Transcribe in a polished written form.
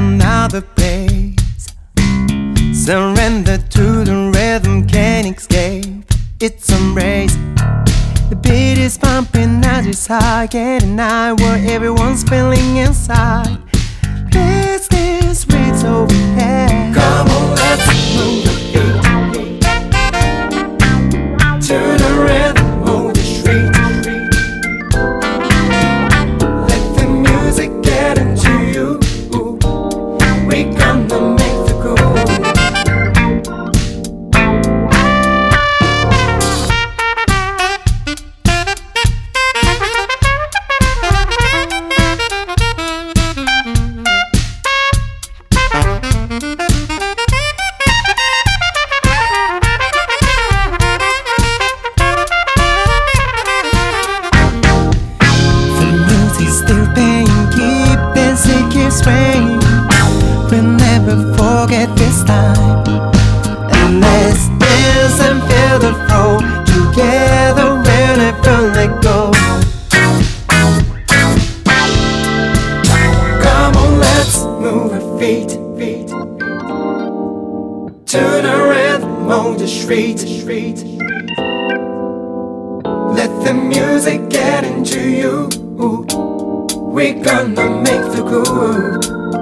another place. Surrender to the rhythm, can't escape its embrace. The beat is pumping as it's high, getting high, what everyone's feeling inside. Let's dance with overhead. Come on, let's move the beat to the rhythm of the street. Let the music get into you. We gonna make the groove. Swing. We'll never forget this time. And let's dance and feel the flow together whenever let go. Come on, let's move our feet to the rhythm of the street. Let the music get into you. We gonna make the groove.